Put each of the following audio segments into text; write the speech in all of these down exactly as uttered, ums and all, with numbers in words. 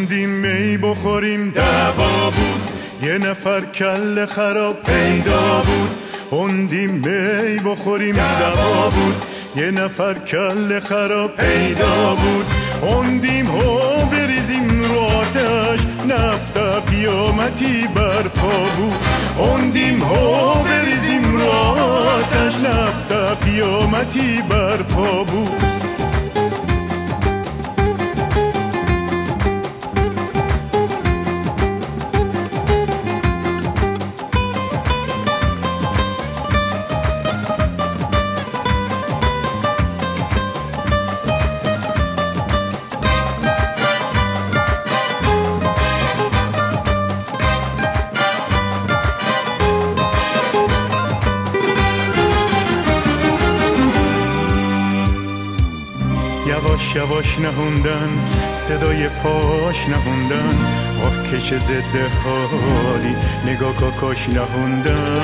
موندیم می بخوریم دعوا بود، یه نفر کل خراب پیدا بود. موندیم می بخوریم دعوا بود، یه نفر کل خراب پیدا بود. موندیم ها بریزیم رو آتش، نفت قیامتی برپا بود. موندیم ها بریزیم رو آتش، نفت قیامتی برپا بود. یواش یواش نهوندن، صدای پاش نهوندن، آه که چه ضد حالی، نگاه کاکاش نهوندن.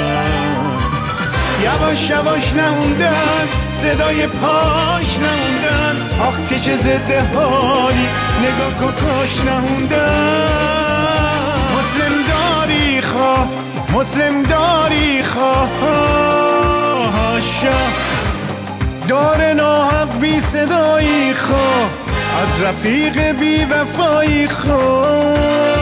یواش یواش نهوندن، صدای پاش نهوندن، آه که چه ضد حالی، نگاه کاکاش نهوندن. مسلم داری خواه، مسلم داری خواه، دار ناحق بی صدایی خواه، از رفیق بی وفایی خواه.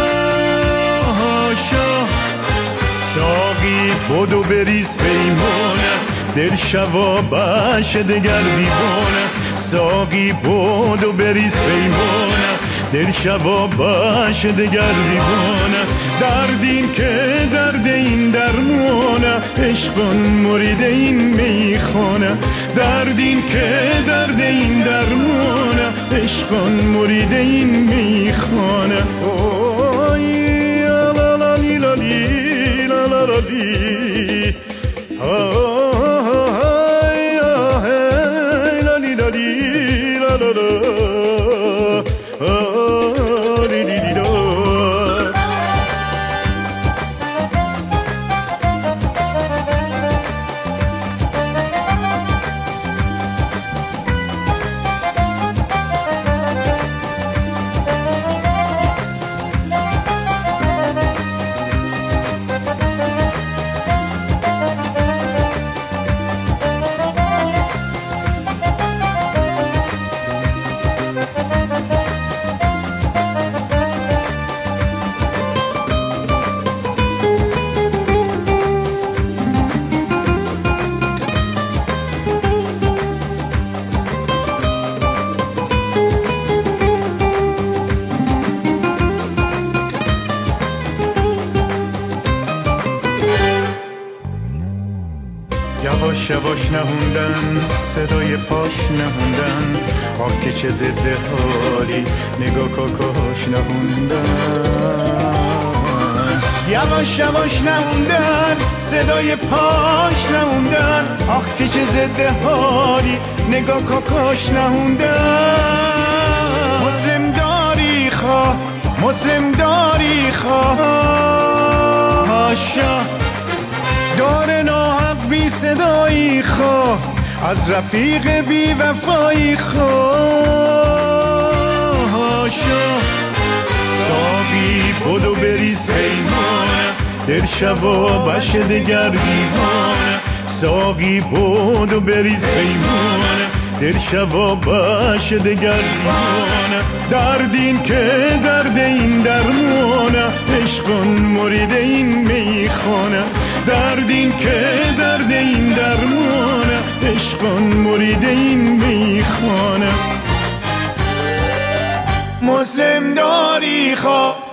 ساقی بدو بریز پیمانه، دل شوابش دگر دیوانه. ساقی بدو بریز پیمانه، دل شوابش دگر دیوانه. دردین که درد این درمانه، عشقان مرید این میخانه. دردین که درد این درمانه، عشقان مرید این میخانه. اوی لا لا لی لا لی لا لا لا لی، آی آی لا لی لا لی لا لا لا. یواش یواش نهوندن، صدای پاش نهوندن، آه که چه ضد حالی، نگاه کاکاش نهوندن. یواش یواش نهوندن، صدای پاش نهوندن، آه که چه ضد حالی، نگاه کاکاش نهوندن. مسلم داری خواه، مسلم داری خواه، دار ناحق بی صدایی خواه، از رفیق بی وفایی خواه. ساقی بدو بریز پیمانه، دل شوابش دگر دیوانه. ساقی بدو بریز پیمانه، دل شوابش دگر دیوانه. دردین که درد این درمانه، عشقان مرید این میخانه. دردین که درد این درمانه، عشقان مرید این میخانه. مسلم داری خواه.